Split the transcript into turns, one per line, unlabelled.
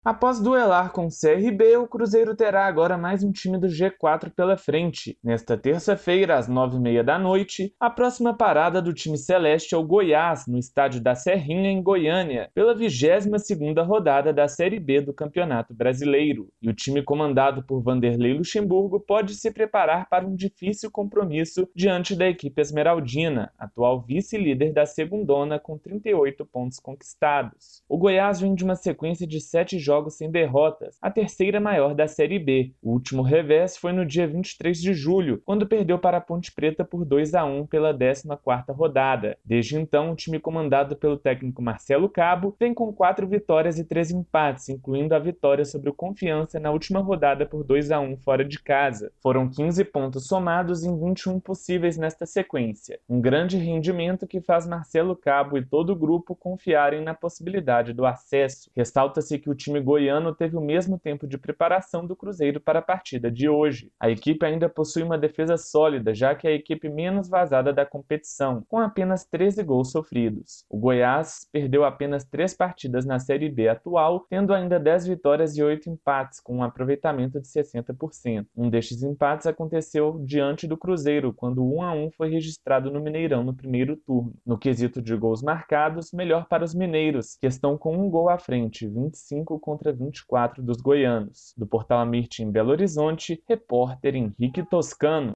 Após duelar com o CRB, o Cruzeiro terá agora mais um time do G4 pela frente. Nesta terça-feira, às 9h30 da noite, a próxima parada do time celeste é o Goiás, no estádio da Serrinha, em Goiânia, pela 22ª rodada da Série B do Campeonato Brasileiro. E o time comandado por Vanderlei Luxemburgo pode se preparar para um difícil compromisso diante da equipe esmeraldina, atual vice-líder da segundona com 38 pontos conquistados. O Goiás vem de uma sequência de 7 jogos sem derrotas, a terceira maior da Série B. O último revés foi no dia 23 de julho, quando perdeu para a Ponte Preta por 2-1 pela 14ª rodada. Desde então, o time comandado pelo técnico Marcelo Cabo vem com 4 vitórias e 3 empates, incluindo a vitória sobre o Confiança na última rodada por 2-1 fora de casa. Foram 15 pontos somados em 21 possíveis nesta sequência. Um grande rendimento que faz Marcelo Cabo e todo o grupo confiarem na possibilidade do acesso. Ressalta-se que o time goiano teve o mesmo tempo de preparação do Cruzeiro para a partida de hoje. A equipe ainda possui uma defesa sólida, já que é a equipe menos vazada da competição, com apenas 13 gols sofridos. O Goiás perdeu apenas 3 partidas na Série B atual, tendo ainda 10 vitórias e 8 empates, com um aproveitamento de 60%. Um destes empates aconteceu diante do Cruzeiro, quando o 1-1 foi registrado no Mineirão no primeiro turno. No quesito de gols marcados, melhor para os mineiros, que estão com um gol à frente, 25 contra 24 dos goianos. Do Portal Amirte em Belo Horizonte, repórter Henrique Toscano.